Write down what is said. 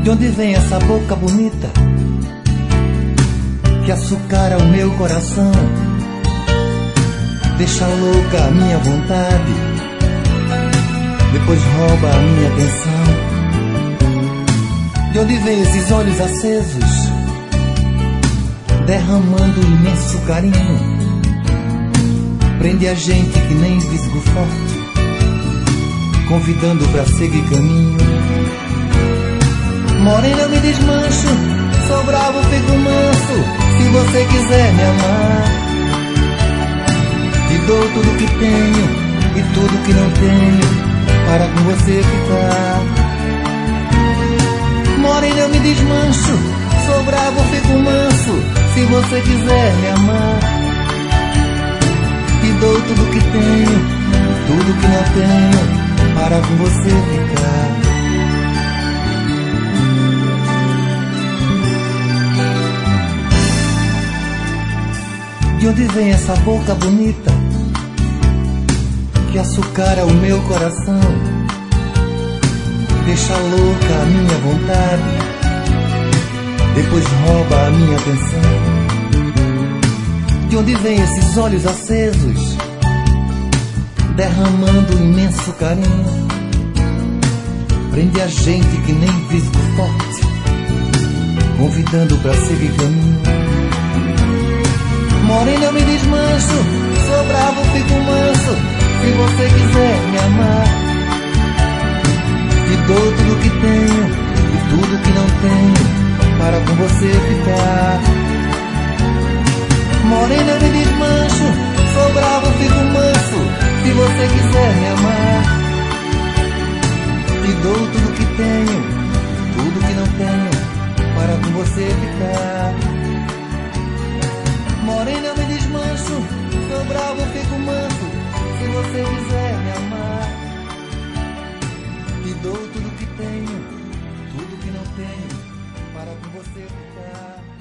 De onde vem essa boca bonita que açucara o meu coração, deixa louca a minha vontade, depois rouba a minha atenção? De onde vem esses olhos acesos, derramando imenso carinho, prende a gente que nem visgo forte, convidando pra seguir caminho? Morena, eu me desmancho, sou bravo, fico manso, se você quiser me amar. Te dou tudo que tenho e tudo que não tenho para com você ficar. Morena, eu me desmancho, sou bravo, fico manso, se você quiser me amar. Te dou tudo que tenho e tudo que não tenho para com você ficar. De onde vem essa boca bonita que açucara o meu coração, deixa louca a minha vontade, depois rouba a minha atenção? De onde vem esses olhos acesos, derramando imenso carinho, prende a gente que nem visgo forte, convidando pra seguir caminho? Morena, eu me desmancho, sou bravo, fico manso, se você quiser me amar. Te dou tudo que tenho e tudo que não tenho para com você ficar. Morena, eu me desmancho, sou bravo, fico manso, se você quiser me amar. Te dou tudo que tenho, tudo que não tenho para com você ficar. Morena, eu me desmancho, sou bravo, fico manso, se você quiser me amar. Te dou tudo que tenho, tudo que não tenho para com você ficar.